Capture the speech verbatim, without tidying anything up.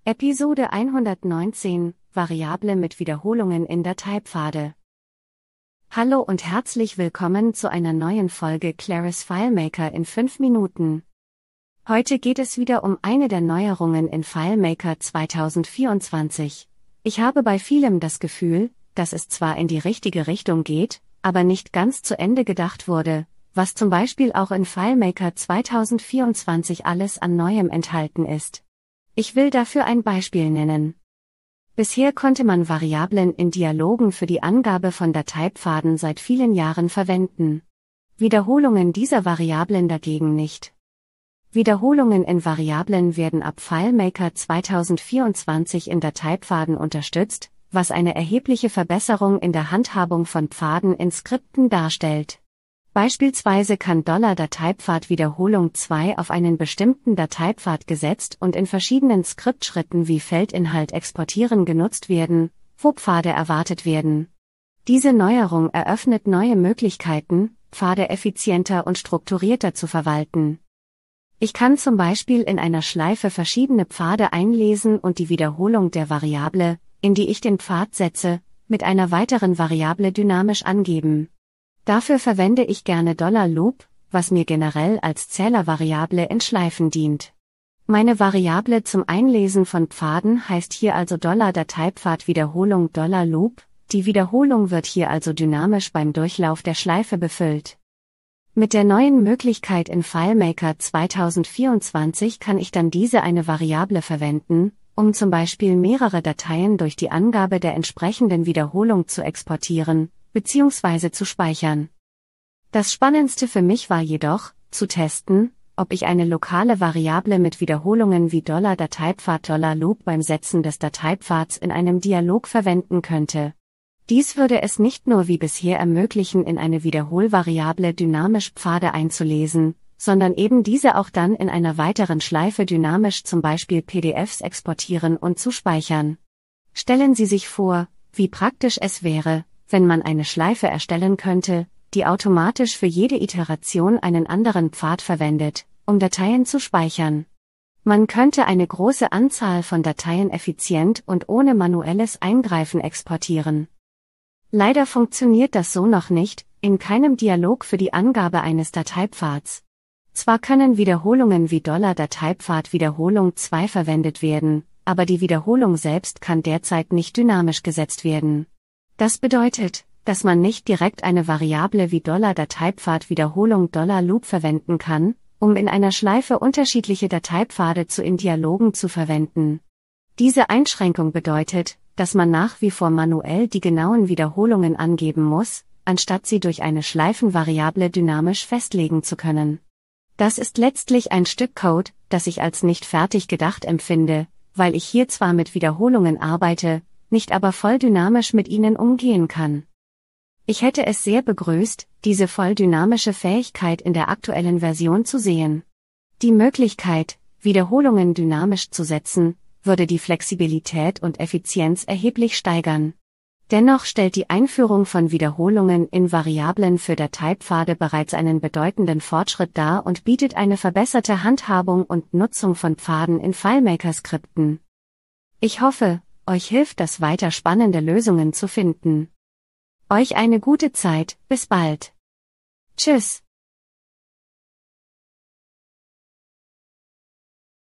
Episode hundertneunzehn, Variable mit Wiederholungen in Dateipfade. Hallo und herzlich willkommen zu einer neuen Folge Claris FileMaker in fünf Minuten. Heute geht es wieder um eine der Neuerungen in FileMaker zwanzig vierundzwanzig. Ich habe bei vielem das Gefühl, dass es zwar in die richtige Richtung geht, aber nicht ganz zu Ende gedacht wurde, was zum Beispiel auch in FileMaker zwanzig vierundzwanzig alles an Neuem enthalten ist. Ich will dafür ein Beispiel nennen. Bisher konnte man Variablen in Dialogen für die Angabe von Dateipfaden seit vielen Jahren verwenden. Wiederholungen dieser Variablen dagegen nicht. Wiederholungen in Variablen werden ab FileMaker zwanzig vierundzwanzig in Dateipfaden unterstützt, was eine erhebliche Verbesserung in der Handhabung von Pfaden in Skripten darstellt. Beispielsweise kann $Dateipfad-Wiederholung zwei auf einen bestimmten Dateipfad gesetzt und in verschiedenen Skriptschritten wie Feldinhalt exportieren genutzt werden, wo Pfade erwartet werden. Diese Neuerung eröffnet neue Möglichkeiten, Pfade effizienter und strukturierter zu verwalten. Ich kann zum Beispiel in einer Schleife verschiedene Pfade einlesen und die Wiederholung der Variable, in die ich den Pfad setze, mit einer weiteren Variable dynamisch angeben. Dafür verwende ich gerne $Loop, was mir generell als Zählervariable in Schleifen dient. Meine Variable zum Einlesen von Pfaden heißt hier also $Dateipfad-Wiederholung $Loop, die Wiederholung wird hier also dynamisch beim Durchlauf der Schleife befüllt. Mit der neuen Möglichkeit in FileMaker zwanzig vierundzwanzig kann ich dann diese eine Variable verwenden, um zum Beispiel mehrere Dateien durch die Angabe der entsprechenden Wiederholung zu exportieren bzw. zu speichern. Das Spannendste für mich war jedoch, zu testen, ob ich eine lokale Variable mit Wiederholungen wie $Dateipfad $Loop beim Setzen des Dateipfads in einem Dialog verwenden könnte. Dies würde es nicht nur wie bisher ermöglichen, in eine Wiederholvariable dynamisch Pfade einzulesen, sondern eben diese auch dann in einer weiteren Schleife dynamisch zum Beispiel P D Fs exportieren und zu speichern. Stellen Sie sich vor, wie praktisch es wäre, wenn man eine Schleife erstellen könnte, die automatisch für jede Iteration einen anderen Pfad verwendet, um Dateien zu speichern. Man könnte eine große Anzahl von Dateien effizient und ohne manuelles Eingreifen exportieren. Leider funktioniert das so noch nicht, in keinem Dialog für die Angabe eines Dateipfads. Zwar können Wiederholungen wie $Dateipfad-Wiederholung zwei verwendet werden, aber die Wiederholung selbst kann derzeit nicht dynamisch gesetzt werden. Das bedeutet, dass man nicht direkt eine Variable wie $Dateipfad-Wiederholung $Loop verwenden kann, um in einer Schleife unterschiedliche Dateipfade zu in Dialogen zu verwenden. Diese Einschränkung bedeutet, dass man nach wie vor manuell die genauen Wiederholungen angeben muss, anstatt sie durch eine Schleifenvariable dynamisch festlegen zu können. Das ist letztlich ein Stück Code, das ich als nicht fertig gedacht empfinde, weil ich hier zwar mit Wiederholungen arbeite, nicht aber voll dynamisch mit ihnen umgehen kann. Ich hätte es sehr begrüßt, diese voll dynamische Fähigkeit in der aktuellen Version zu sehen. Die Möglichkeit, Wiederholungen dynamisch zu setzen, würde die Flexibilität und Effizienz erheblich steigern. Dennoch stellt die Einführung von Wiederholungen in Variablen für Dateipfade bereits einen bedeutenden Fortschritt dar und bietet eine verbesserte Handhabung und Nutzung von Pfaden in FileMaker-Skripten. Ich hoffe, euch hilft das weiter spannende Lösungen zu finden. Euch eine gute Zeit, bis bald. Tschüss.